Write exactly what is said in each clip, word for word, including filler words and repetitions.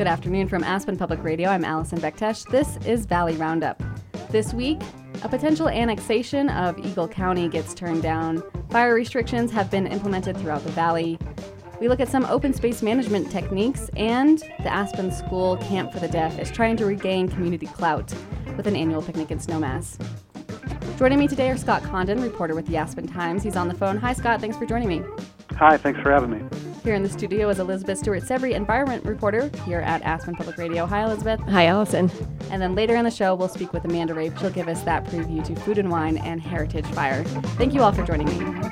Good afternoon from Aspen Public Radio. I'm Allison Bektesh. This is Valley Roundup. This week, a potential annexation of Eagle County gets turned down. Fire restrictions have been implemented throughout the valley. We look at some open space management techniques, and the Aspen School Camp for the Deaf is trying to regain community clout with an annual picnic in Snowmass. Joining me today are Scott Condon, reporter with the Aspen Times. He's on the phone. Hi, Scott. Thanks for joining me. Hi, thanks for having me. Here in the studio is Elizabeth Stewart-Sevry, environment reporter here at Aspen Public Radio. Hi, Elizabeth. Hi, Allison. And then later in the show, we'll speak with Amanda Rape. She'll give us that preview to Food and Wine and Heritage Fire. Thank you all for joining me.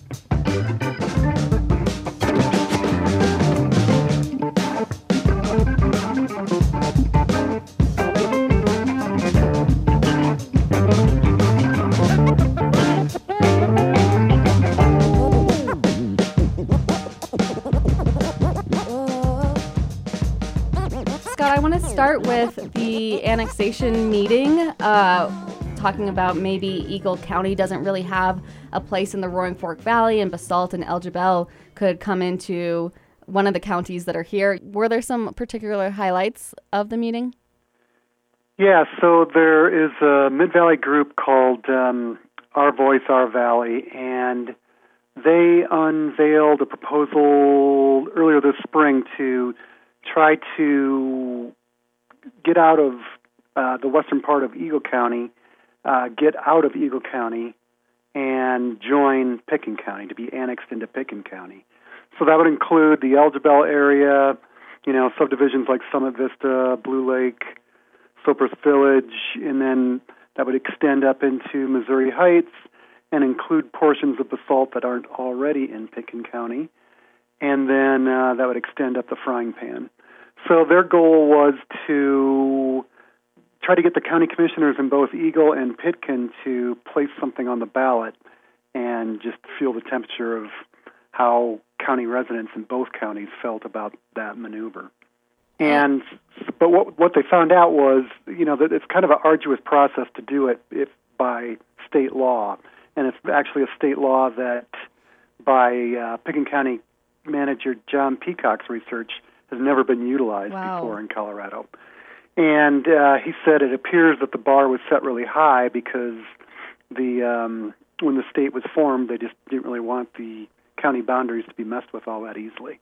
I want to start with the annexation meeting, uh, talking about maybe Eagle County doesn't really have a place in the Roaring Fork Valley, and Basalt and El Jebel could come into one of the counties that are here. Were there some particular highlights of the meeting? Yeah, so there is a Mid-Valley group called um, Our Voice, Our Valley, and they unveiled a proposal earlier this spring to try to get out of uh, the western part of Eagle County, uh, get out of Eagle County, and join Pitkin County, to be annexed into Pitkin County. So that would include the El Jebel area, you know, subdivisions like Summit Vista, Blue Lake, Cypress Village, and then that would extend up into Missouri Heights and include portions of Basalt that aren't already in Pitkin County. And then uh, that would extend up the Frying Pan. So their goal was to try to get the county commissioners in both Eagle and Pitkin to place something on the ballot and just feel the temperature of how county residents in both counties felt about that maneuver. And but what what they found out was, you know, that it's kind of an arduous process to do it if by state law, and it's actually a state law that by uh, Pitkin County manager John Peacock's research has never been utilized wow. before in Colorado. And uh, he said it appears that the bar was set really high because the um, when the state was formed, they just didn't really want the county boundaries to be messed with all that easily.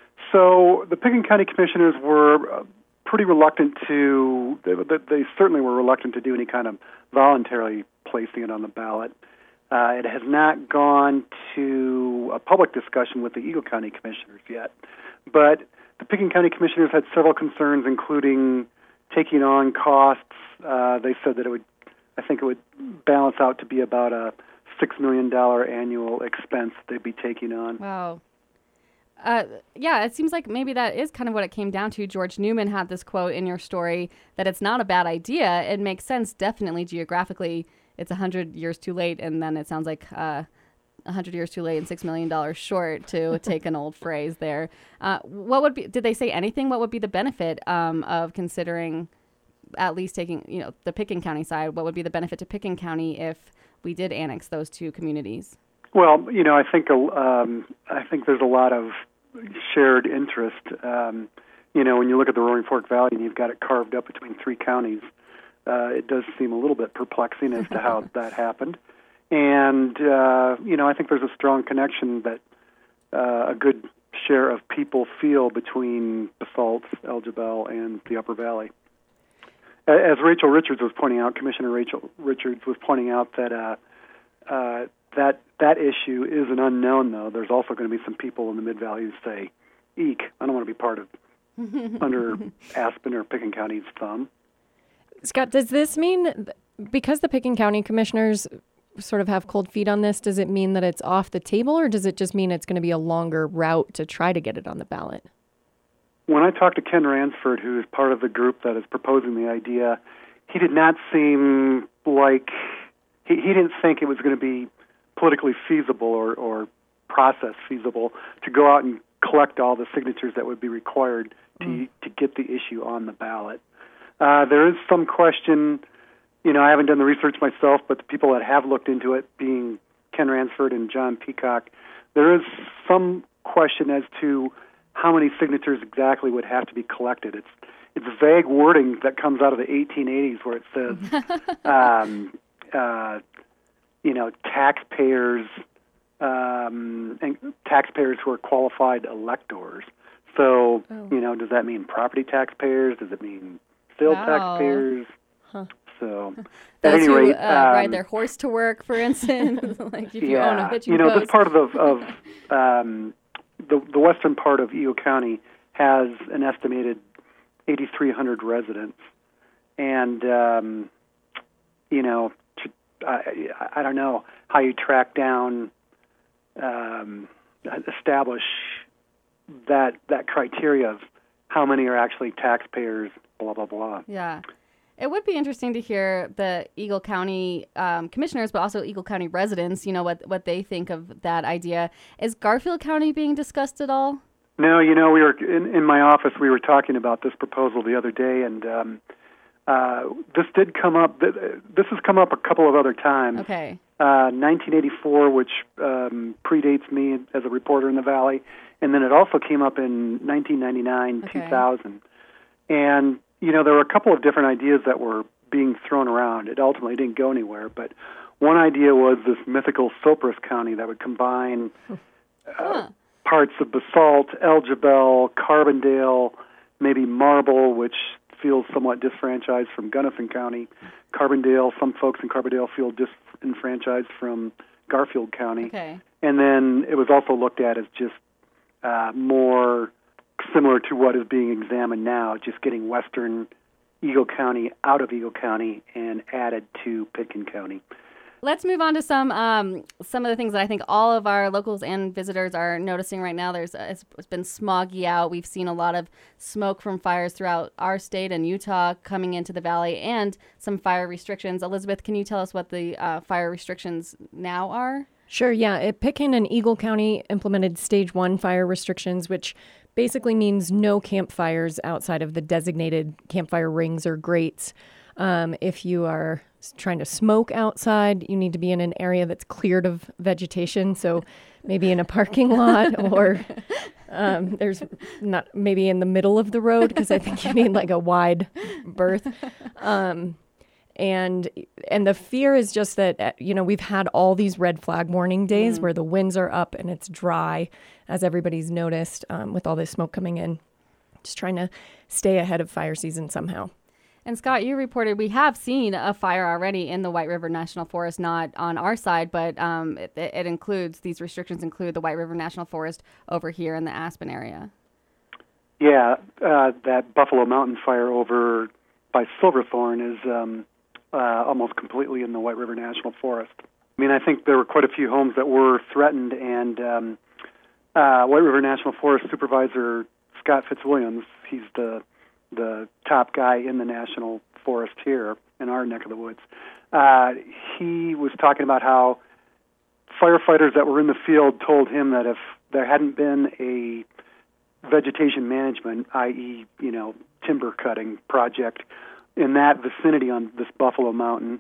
So the Pitkin County commissioners were uh, pretty reluctant to, they, they certainly were reluctant to do any kind of voluntarily placing it on the ballot. Uh, it has not gone to a public discussion with the Eagle County commissioners yet. But the Pitkin County commissioners had several concerns, including taking on costs. Uh, they said that it would, I think it would balance out to be about a six million dollars annual expense they'd be taking on. Wow. Uh, yeah, it seems like maybe that is kind of what it came down to. George Newman had this quote in your story that it's not a bad idea. It makes sense, definitely geographically. It's one hundred years too late, and then it sounds like uh, one hundred years too late and six million dollars short, to take an old phrase there. Uh, what would be, did they say anything? What would be the benefit um, of considering at least taking, you know, the Pitkin County side? What would be the benefit to Pitkin County if we did annex those two communities? Well, you know, I think um, I think there's a lot of shared interest. Um, you know, when you look at the Roaring Fork Valley and you've got it carved up between three counties, Uh, it does seem a little bit perplexing as to how that happened. And, uh, you know, I think there's a strong connection that uh, a good share of people feel between Basalt, El Jebel, and the Upper Valley. As Rachel Richards was pointing out, Commissioner Rachel Richards was pointing out that uh, uh, that that issue is an unknown, though. There's also going to be some people in the Mid-Valley who say, eek, I don't want to be part of under Aspen or Pitkin County's thumb. Scott, does this mean, because the Pitkin County commissioners sort of have cold feet on this, does it mean that it's off the table, or does it just mean it's going to be a longer route to try to get it on the ballot? When I talked to Ken Ransford, who is part of the group that is proposing the idea, he did not seem like, he, he didn't think it was going to be politically feasible or, or process feasible to go out and collect all the signatures that would be required to, mm. to get the issue on the ballot. Uh, there is some question, you know, I haven't done the research myself, but the people that have looked into it, being Ken Ransford and John Peacock, there is some question as to how many signatures exactly would have to be collected. It's it's vague wording that comes out of the eighteen eighties where it says, um, uh, you know, taxpayers um, and taxpayers who are qualified electors. So, oh. you know, does that mean property taxpayers? Does it mean sales wow. taxpayers? Huh. So, at any who, rate, uh, um, ride their horse to work, for instance. Like if you yeah, own a hitching you know, post. this part of the, of um, the the western part of Eagle County has an estimated eighty-three hundred residents, and um, you know, to, I, I don't know how you track down, um, establish that that criteria of how many are actually taxpayers. Blah blah blah. Yeah. It would be interesting to hear the Eagle County um, commissioners, but also Eagle County residents, you know, what, what they think of that idea. Is Garfield County being discussed at all? No, you know, we were in, in my office, we were talking about this proposal the other day, and um, uh, this did come up, this has come up a couple of other times. Okay. Uh, nineteen eighty-four, which um, predates me as a reporter in the Valley, and then it also came up in nineteen ninety-nine, okay. two thousand. And you know, there were a couple of different ideas that were being thrown around. It ultimately didn't go anywhere, but one idea was this mythical Sopris County that would combine uh, huh. parts of Basalt, Elgibel, Carbondale, maybe Marble, which feels somewhat disfranchised from Gunnison County. Carbondale, some folks in Carbondale feel disenfranchised from Garfield County. Okay. And then it was also looked at as just uh, more similar to what is being examined now, just getting western Eagle County out of Eagle County and added to Pitkin County. Let's move on to some um, some of the things that I think all of our locals and visitors are noticing right now. There's uh, it's, it's been smoggy out. We've seen a lot of smoke from fires throughout our state and Utah coming into the valley, and some fire restrictions. Elizabeth, can you tell us what the uh, fire restrictions now are? Sure, yeah. It, Pitkin and Eagle County implemented stage one fire restrictions, which basically means no campfires outside of the designated campfire rings or grates. Um, if you are trying to smoke outside, you need to be in an area that's cleared of vegetation. So maybe in a parking lot or um, there's not maybe in the middle of the road, because I think you need like a wide berth. Um, And and the fear is just that, you know, we've had all these red flag warning days mm. where the winds are up and it's dry, as everybody's noticed, um, with all this smoke coming in. Just trying to stay ahead of fire season somehow. And Scott, you reported we have seen a fire already in the White River National Forest, not on our side, but um, it, it includes, these restrictions include the White River National Forest over here in the Aspen area. Yeah, uh, that Buffalo Mountain fire over by Silverthorne is um, uh, almost completely in the White River National Forest. I mean, I think there were quite a few homes that were threatened, and um, uh, White River National Forest Supervisor Scott Fitzwilliams, he's the the top guy in the national forest here in our neck of the woods. Uh, he was talking about how firefighters that were in the field told him that if there hadn't been a vegetation management, that is, you know, timber cutting project in that vicinity on this Buffalo Mountain,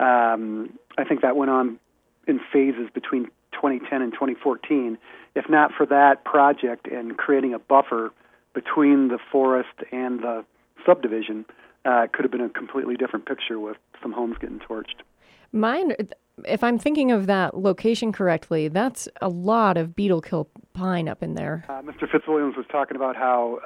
um, I think that went on in phases between twenty ten and twenty fourteen. If not for that project and creating a buffer between the forest and the subdivision, uh, it could have been a completely different picture with some homes getting torched. Mine, if I'm thinking of that location correctly, that's a lot of beetle kill pine up in there. Uh, Mister Fitzwilliams was talking about how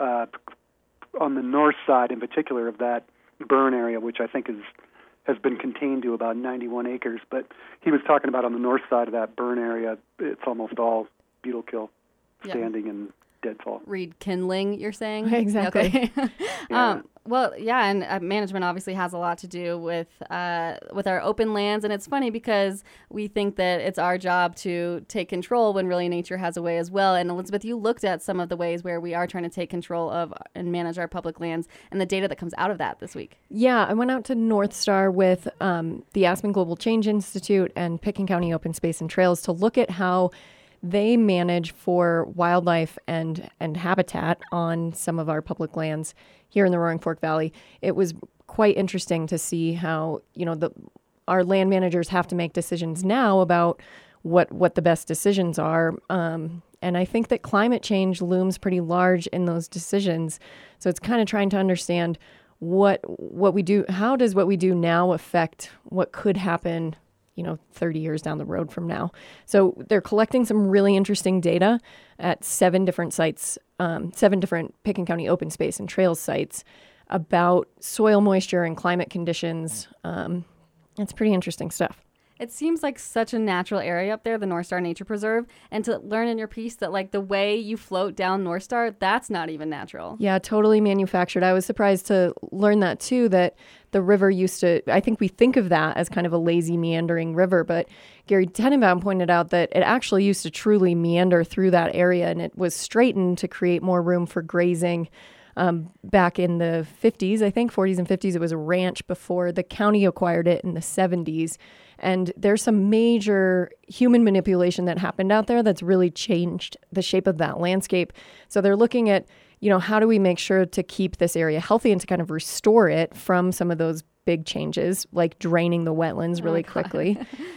uh, on the north side in particular of that burn area, which I think is has been contained to about ninety-one acres, but he was talking about on the north side of that burn area, it's almost all beetle kill, standing yeah. and deadfall. Reed kindling, you're saying? Exactly. Okay. yeah. um, well, yeah, and uh, management obviously has a lot to do with uh, with our open lands, and it's funny because we think that it's our job to take control when really nature has a way as well. And Elizabeth, you looked at some of the ways where we are trying to take control of and manage our public lands and the data that comes out of that this week. Yeah, I went out to North Star with um, the Aspen Global Change Institute and Pitkin County Open Space and Trails to look at how they manage for wildlife and, and habitat on some of our public lands here in the Roaring Fork Valley. It was quite interesting to see how, you know, the our land managers have to make decisions now about what what the best decisions are. Um, And I think that climate change looms pretty large in those decisions. So it's kind of trying to understand what what we do, how does what we do now affect what could happen, you know, thirty years down the road from now. So they're collecting some really interesting data at seven different sites, um, seven different Pitkin County open space and trails sites about soil moisture and climate conditions. Um, it's pretty interesting stuff. It seems like such a natural area up there, the North Star Nature Preserve, and to learn in your piece that like the way you float down North Star, that's not even natural. Yeah, totally manufactured. I was surprised to learn that too, that the river used to, I think we think of that as kind of a lazy meandering river, but Gary Tenenbaum pointed out that it actually used to truly meander through that area, and it was straightened to create more room for grazing. Um, back in the fifties, I think, forties and fifties, it was a ranch before the county acquired it in the seventies. And there's some major human manipulation that happened out there that's really changed the shape of that landscape. So they're looking at, you know, how do we make sure to keep this area healthy and to kind of restore it from some of those big changes, like draining the wetlands really oh quickly.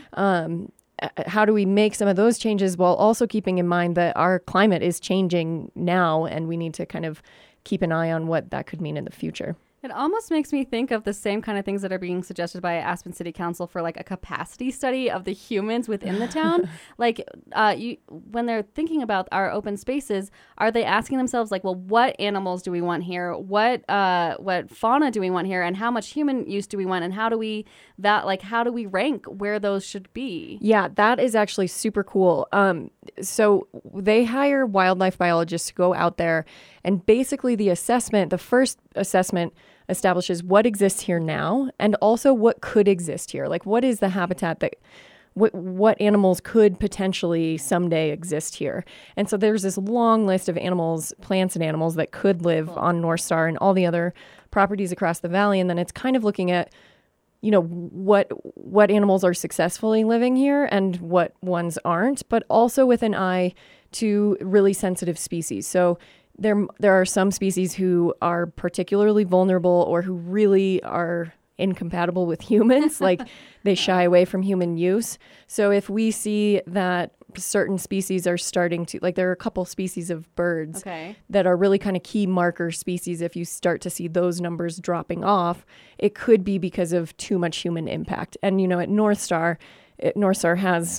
um, how do we make some of those changes while also keeping in mind that our climate is changing now and we need to kind of keep an eye on what that could mean in the future. It almost makes me think of the same kind of things that are being suggested by Aspen City Council for like a capacity study of the humans within the town. Like uh, you, when they're thinking about our open spaces, are they asking themselves like, well, what animals do we want here? What uh, what fauna do we want here? And how much human use do we want? And how do we that like how do we rank where those should be? Yeah, that is actually super cool. Um, so they hire wildlife biologists to go out there, and basically the assessment, the first assessment establishes what exists here now and also what could exist here. Like what is the habitat that, what, what animals could potentially someday exist here. And so there's this long list of animals, plants and animals that could live cool. on North Star and all the other properties across the valley. And then it's kind of looking at, you know, what what animals are successfully living here and what ones aren't, but also with an eye to really sensitive species. So There there are some species who are particularly vulnerable or who really are incompatible with humans, like they shy away from human use. So if we see that certain species are starting to, like there are a couple species of birds okay. that are really kind of key marker species, if you start to see those numbers dropping off, it could be because of too much human impact. And, you know, at North Star, it, North Star has...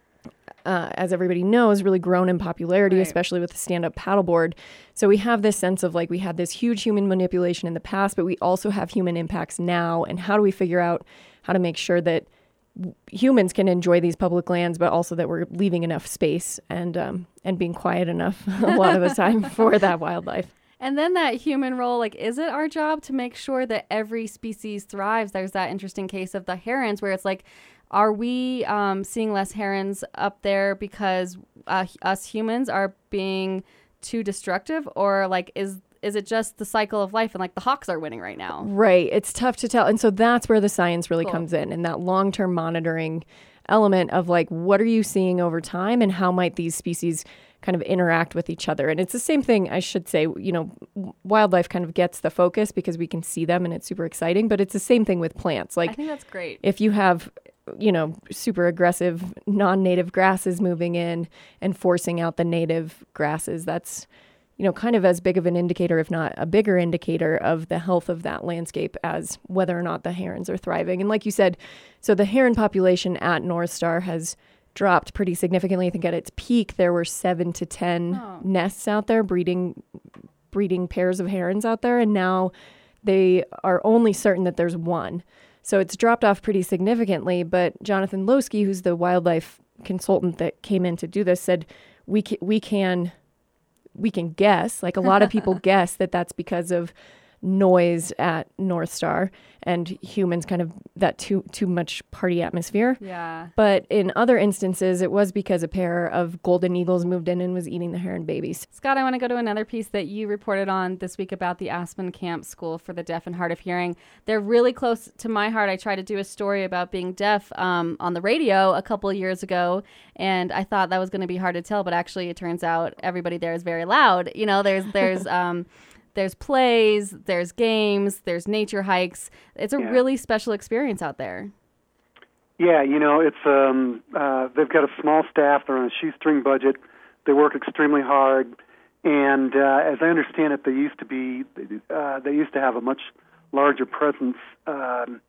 Uh, as everybody knows, really grown in popularity, right. especially with the stand-up paddleboard. So we have this sense of like we had this huge human manipulation in the past, but we also have human impacts now. And how do we figure out how to make sure that humans can enjoy these public lands, but also that we're leaving enough space and um, and being quiet enough a lot of the time for that wildlife. And then that human role, like, is it our job to make sure that every species thrives? There's that interesting case of the herons where it's like, are we um, seeing less herons up there because uh, us humans are being too destructive, or like is is it just the cycle of life and like the hawks are winning right now? Right. It's tough to tell. And so that's where the science really cool. comes in, and that long-term monitoring element of like, what are you seeing over time and how might these species kind of interact with each other? And it's the same thing, I should say, you know, wildlife kind of gets the focus because we can see them and it's super exciting, but it's the same thing with plants. Like, I think that's great. If you have, you know, super aggressive non-native grasses moving in and forcing out the native grasses, that's, you know, kind of as big of an indicator, if not a bigger indicator of the health of that landscape as whether or not the herons are thriving. And like you said, so the heron population at North Star has dropped pretty significantly. I think at its peak, there were seven to ten oh. nests out there, breeding breeding pairs of herons out there. And now they are only certain that there's one. So it's dropped off pretty significantly. But Jonathan Losky, who's the wildlife consultant that came in to do this, said we ca- we can we can guess, like a lot of people guess that that's because of noise at North Star and humans kind of that too too much party atmosphere. Yeah. But in other instances, it was because a pair of golden eagles moved in and was eating the heron babies. Scott, I want to go to another piece that you reported on this week about the Aspen Camp School for the Deaf and Hard of Hearing. They're really close to my heart. I tried to do a story about being deaf um, on the radio a couple of years ago, and I thought that was going to be hard to tell, but actually it turns out everybody there is very loud. You know, there's there's um There's plays, there's games, there's nature hikes. It's a yeah. really special experience out there. Yeah, you know, it's um, uh, they've got a small staff. They're on a shoestring budget. They work extremely hard, and uh, as I understand it, they used to be uh, they used to have a much larger presence um,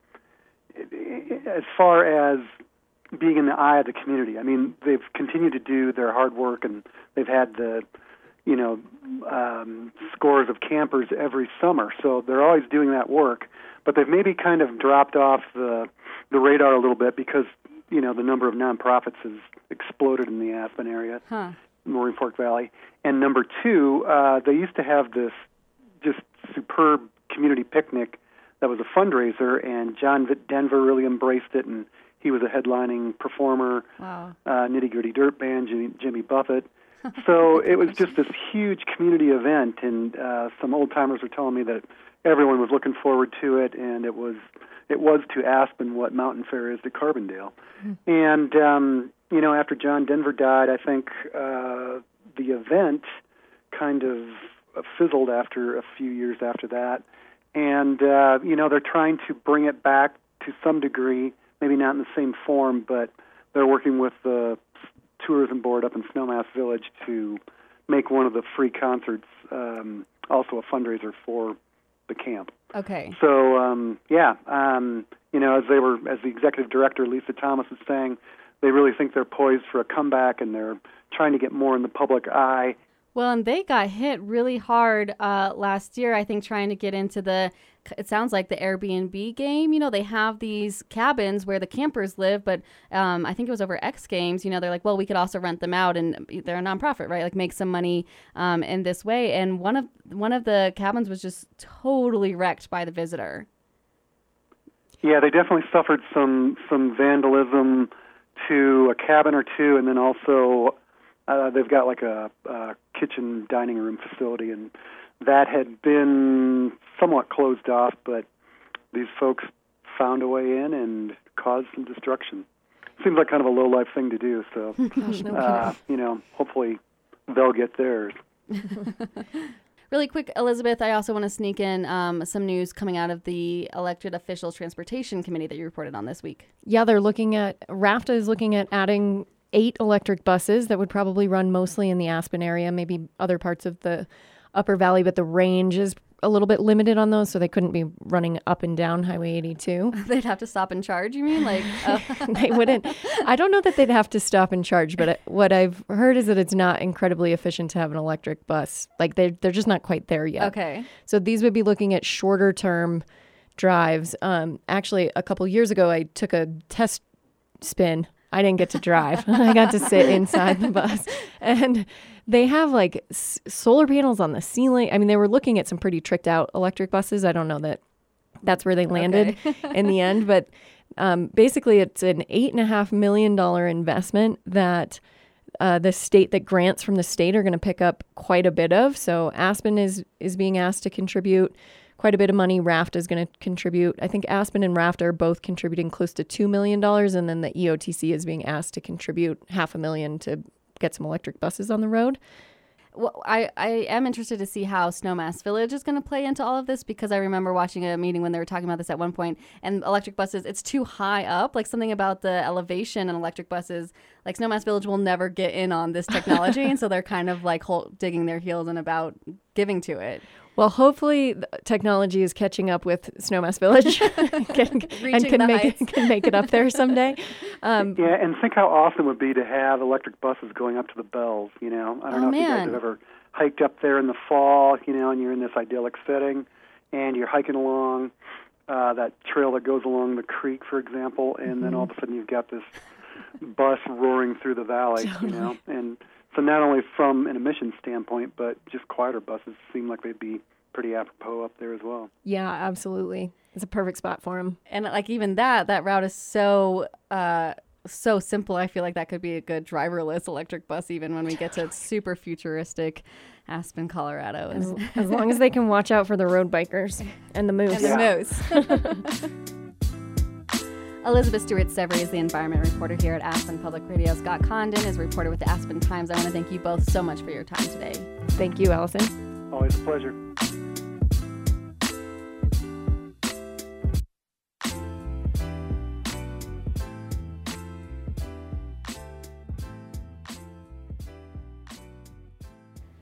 as far as being in the eye of the community. I mean, they've continued to do their hard work, and they've had the you know um, scores of campers every summer, so they're always doing that work. But they've maybe kind of dropped off the the radar a little bit because you know the number of nonprofits has exploded in the Aspen area, huh. Roaring Fork Valley. And number two, uh, they used to have this just superb community picnic that was a fundraiser, and John Denver really embraced it, and he was a headlining performer. Wow. Uh, Nitty Gritty Dirt Band, Jimmy, Jimmy Buffett. So it was just this huge community event, and uh, some old timers were telling me that everyone was looking forward to it, and it was it was to Aspen what Mountain Fair is to Carbondale. Mm. And um, you know, after John Denver died, I think uh, the event kind of fizzled after a few years after that. And uh, you know, they're trying to bring it back to some degree, maybe not in the same form, but they're working with the tourism board up in Snowmass Village to make one of the free concerts um, also a fundraiser for the camp. Okay. So um, yeah, um, you know, as they were, as the executive director Lisa Thomas was saying, they really think they're poised for a comeback, and they're trying to get more in the public eye. Well, and they got hit really hard uh, last year, I think, trying to get into the, it sounds like the Airbnb game. You know, they have these cabins where the campers live, but um, I think it was over X Games. You know, they're like, well, we could also rent them out, and they're a nonprofit, right? Like make some money um, in this way. And one of one of the cabins was just totally wrecked by the visitor. Yeah, they definitely suffered some some vandalism to a cabin or two, and then also uh, they've got like a, a kitchen dining room facility, and that had been somewhat closed off, but these folks found a way in and caused some destruction. Seems like kind of a low-life thing to do, so, Gosh, no uh, you know, hopefully they'll get theirs. Really quick, Elizabeth, I also want to sneak in um, some news coming out of the elected officials transportation committee that you reported on this week. Yeah, they're looking at, RAFTA is looking at adding eight electric buses that would probably run mostly in the Aspen area, maybe other parts of the Upper Valley, but the range is a little bit limited on those, so they couldn't be running up and down Highway eighty-two. They'd have to stop and charge, you mean? Like uh. They wouldn't. I don't know that they'd have to stop and charge, but what I've heard is that it's not incredibly efficient to have an electric bus. Like they're, they're just not quite there yet. Okay. So these would be looking at shorter term drives. Um, actually, a couple years ago, I took a test spin. I didn't get to drive. I got to sit inside the bus. And they have like s- solar panels on the ceiling. I mean, they were looking at some pretty tricked out electric buses. I don't know that that's where they landed okay. in the end. But um, basically, it's an eight and a half million dollar investment that uh, the state that grants from the state are going to pick up quite a bit of. So Aspen is is being asked to contribute quite a bit of money. RAFTA is going to contribute. I think Aspen and RAFTA are both contributing close to two million dollars. And then the E O T C is being asked to contribute half a million to get some electric buses on the road. Well, I, I am interested to see how Snowmass Village is going to play into all of this, because I remember watching a meeting when they were talking about this at one point, and electric buses, it's too high up, like something about the elevation in electric buses, like Snowmass Village will never get in on this technology, and so they're kind of like whole, digging their heels in about giving to it. Well, hopefully the technology is catching up with Snowmass Village can, and can make, it, can make it up there someday. Um, yeah, and think how awesome it would be to have electric buses going up to the Bells, you know. I don't oh, know if man. you guys have ever hiked up there in the fall, you know, and you're in this idyllic setting, and you're hiking along uh, that trail that goes along the creek, for example, and mm-hmm. then all of a sudden you've got this bus roaring through the valley, totally. you know. And so not only from an emissions standpoint, but just quieter buses seem like they'd be pretty apropos up there as well. Yeah, absolutely. It's a perfect spot for them. And like even that, that route is so uh, so simple. I feel like that could be a good driverless electric bus even when we get to super futuristic Aspen, Colorado. As, as long as they can watch out for the road bikers and the moose. And the moose. Elizabeth Stewart-Severy is the environment reporter here at Aspen Public Radio. Scott Condon is a reporter with the Aspen Times. I want to thank you both so much for your time today. Thank you, Allison. Always a pleasure.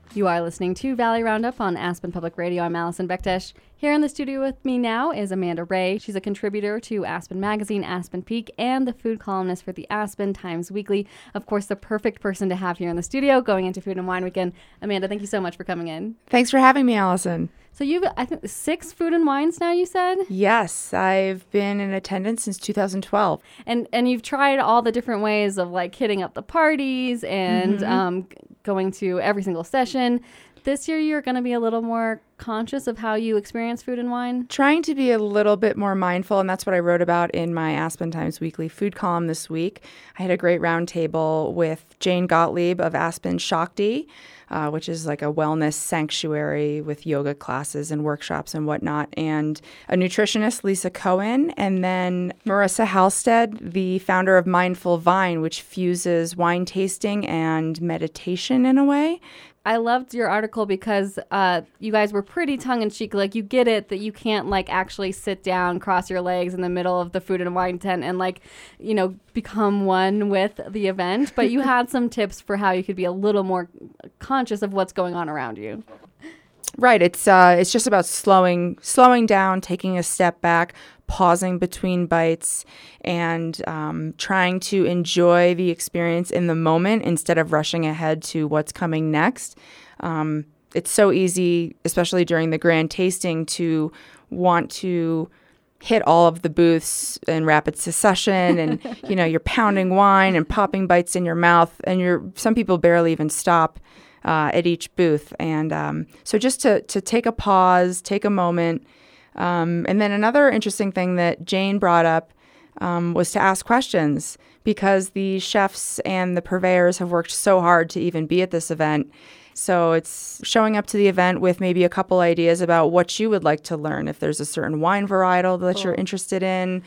You are listening to Valley Roundup on Aspen Public Radio. I'm Allison Bektesh. Here in the studio with me now is Amanda Ray. She's a contributor to Aspen Magazine, Aspen Peak, and the food columnist for the Aspen Times Weekly. Of course, the perfect person to have here in the studio going into Food and Wine Weekend. Amanda, thank you so much for coming in. Thanks for having me, Allison. So you've, I think, six Food and Wines now, you said? Yes, I've been in attendance since two thousand twelve. And and you've tried all the different ways of like hitting up the parties and mm-hmm. um, going to every single session. This year, you're going to be a little more conscious of how you experience food and wine? Trying to be a little bit more mindful, and that's what I wrote about in my Aspen Times Weekly food column this week. I had a great roundtable with Jane Gottlieb of Aspen Shakti, uh, which is like a wellness sanctuary with yoga classes and workshops and whatnot, and a nutritionist, Lisa Cohen, and then Marissa Halstead, the founder of Mindful Vine, which fuses wine tasting and meditation in a way. I loved your article because uh, you guys were pretty tongue-in-cheek. Like, you get it that you can't, like, actually sit down, cross your legs in the middle of the food and wine tent and, like, you know, become one with the event. But you had some tips for how you could be a little more conscious of what's going on around you. Right. It's uh, it's just about slowing slowing down, taking a step back, pausing between bites, and um, trying to enjoy the experience in the moment instead of rushing ahead to what's coming next. Um, it's so easy, especially during the grand tasting, to want to hit all of the booths in rapid succession, and you know you're pounding wine and popping bites in your mouth, and you're some people barely even stop uh, at each booth. And um, so just to to take a pause, take a moment. Um, and then another interesting thing that Jane brought up um, was to ask questions, because the chefs and the purveyors have worked so hard to even be at this event. So it's showing up to the event with maybe a couple ideas about what you would like to learn, if there's a certain wine varietal that cool. you're interested in,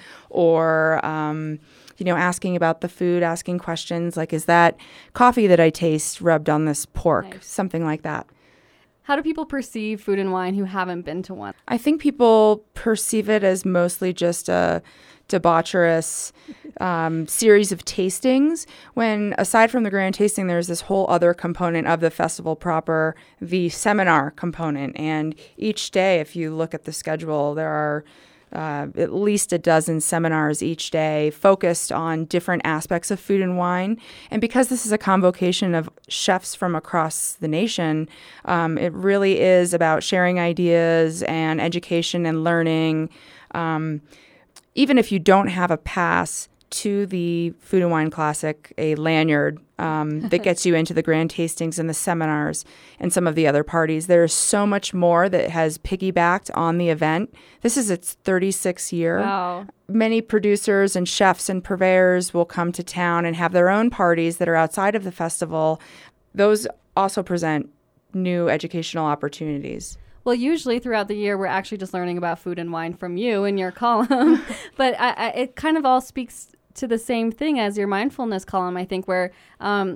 or um, you know, asking about the food, asking questions like, is that coffee that I taste rubbed on this pork? Nice. Something like that. How do people perceive food and wine who haven't been to one? I think people perceive it as mostly just a debaucherous um, series of tastings, when aside from the grand tasting, there's this whole other component of the festival proper, the seminar component. And each day, if you look at the schedule, there are Uh, at least a dozen seminars each day focused on different aspects of food and wine. And because this is a convocation of chefs from across the nation, um, it really is about sharing ideas and education and learning. Um, even if you don't have a pass to the Food and Wine Classic, a lanyard um, that gets you into the grand tastings and the seminars and some of the other parties. There's so much more that has piggybacked on the event. This is its thirty-sixth year. Wow. Many producers and chefs and purveyors will come to town and have their own parties that are outside of the festival. Those also present new educational opportunities. Well, usually throughout the year, we're actually just learning about food and wine from you in your column. But I, I, it kind of all speaks to the same thing as your mindfulness column, I think, where um,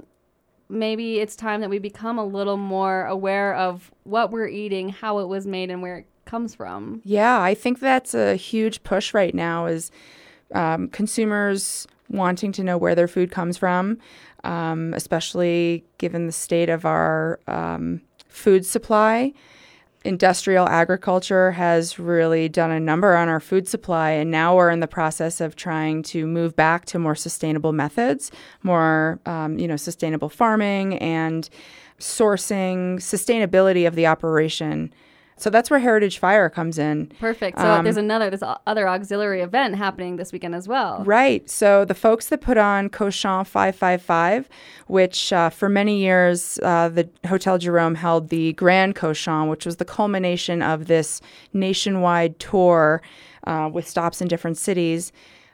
maybe it's time that we become a little more aware of what we're eating, how it was made, and where it comes from. Yeah, I think that's a huge push right now, is um, consumers wanting to know where their food comes from, um, especially given the state of our um, food supply. Industrial agriculture has really done a number on our food supply, and now we're in the process of trying to move back to more sustainable methods, more um, you know, sustainable farming and sourcing, sustainability of the operation. So that's where Heritage Fire comes in. Perfect. So um, there's another, there's other auxiliary event happening this weekend as well. Right. So the folks that put on Cochon five five five, which uh, for many years uh, the Hotel Jerome held the Grand Cochon, which was the culmination of this nationwide tour uh, with stops in different cities.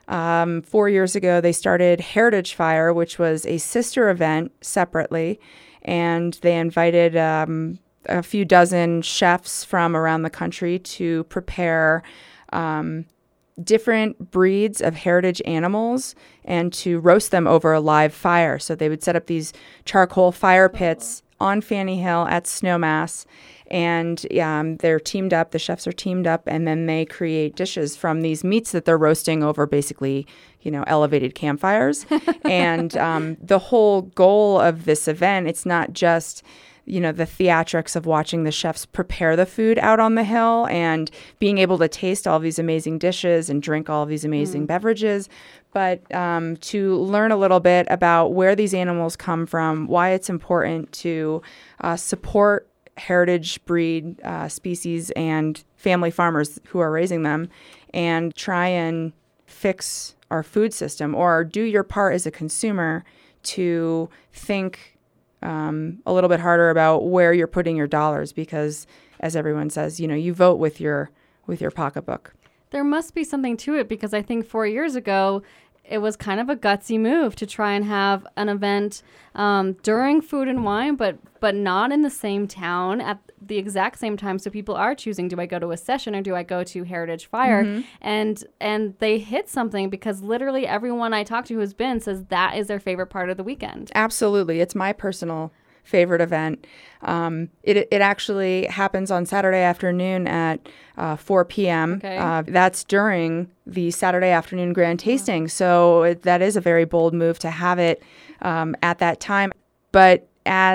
Um, four years ago, they started Heritage Fire, which was a sister event separately, and they invited Um, a few dozen chefs from around the country to prepare um, different breeds of heritage animals and to roast them over a live fire. So they would set up these charcoal fire pits on Fanny Hill at Snowmass, and um, they're teamed up, the chefs are teamed up, and then they create dishes from these meats that they're roasting over basically, you know, elevated campfires. And um, the whole goal of this event, it's not just you know, the theatrics of watching the chefs prepare the food out on the hill and being able to taste all these amazing dishes and drink all of these amazing mm. beverages, but um, to learn a little bit about where these animals come from, why it's important to uh, support heritage breed uh, species and family farmers who are raising them, and try and fix our food system, or do your part as a consumer to think Um, a little bit harder about where you're putting your dollars, because, as everyone says, you know, you vote with your with your pocketbook. There must be something to it, because I think four years ago, it was kind of a gutsy move to try and have an event um, during Food and Wine, but but not in the same town at the exact same time. So people are choosing, do I go to a session or do I go to Heritage Fire? Mm-hmm. And and they hit something, because literally everyone I talk to who's been says that is their favorite part of the weekend. Absolutely. It's my personal favorite event. Um, it it actually happens on Saturday afternoon at uh, four p.m. Okay. Uh, that's during the Saturday afternoon grand tasting. So it, that is a very bold move to have it um, at that time. But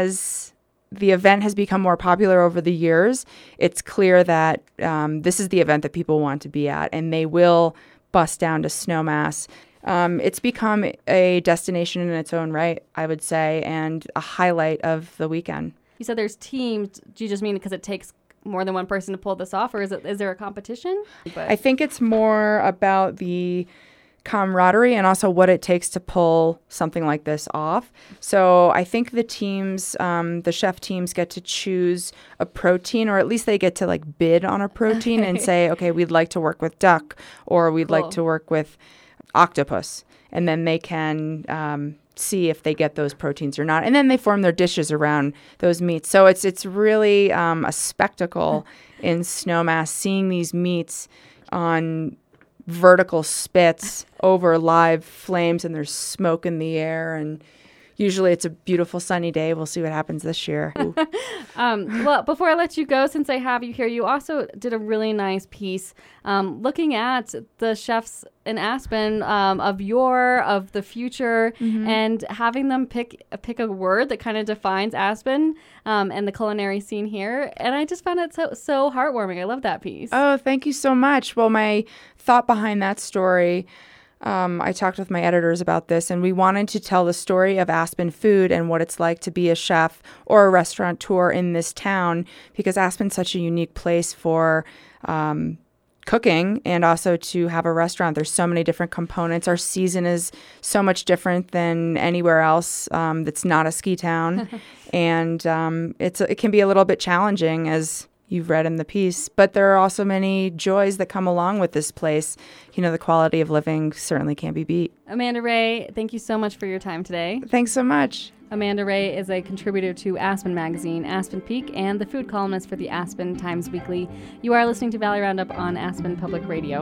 as the event has become more popular over the years, it's clear that um, this is the event that people want to be at, and they will bust down to Snowmass. Um, it's become a destination in its own right, I would say, and a highlight of the weekend. You said there's teams. Do you just mean because it takes more than one person to pull this off, or is it is there a competition? But I think it's more about the camaraderie and also what it takes to pull something like this off. So I think the teams, um, the chef teams get to choose a protein, or at least they get to like bid on a protein and say, okay, we'd like to work with duck, or we'd Cool. like to work with octopus. And then they can um, see if they get those proteins or not. And then they form their dishes around those meats. So it's it's really um, a spectacle in Snowmass, seeing these meats on vertical spits over live flames, and there's smoke in the air, and usually it's a beautiful sunny day. We'll see what happens this year. um, well, before I let you go, since I have you here, you also did a really nice piece um, looking at the chefs in Aspen um, of yore, of the future, mm-hmm. and having them pick pick a word that kind of defines Aspen um, and the culinary scene here. And I just found it so, so heartwarming. I love that piece. Oh, thank you so much. Well, my thought behind that story, Um, I talked with my editors about this, and we wanted to tell the story of Aspen food and what it's like to be a chef or a restaurateur in this town, because Aspen's such a unique place for um, cooking and also to have a restaurant. There's so many different components. Our season is so much different than anywhere else um, that's not a ski town, and um, it's it can be a little bit challenging, as you've read in the piece, but there are also many joys that come along with this place. You know, the quality of living certainly can't be beat. Amanda Ray, thank you so much for your time today. Thanks so much. Amanda Ray is a contributor to Aspen Magazine, Aspen Peak, and the food columnist for the Aspen Times Weekly. You are listening to Valley Roundup on Aspen Public Radio.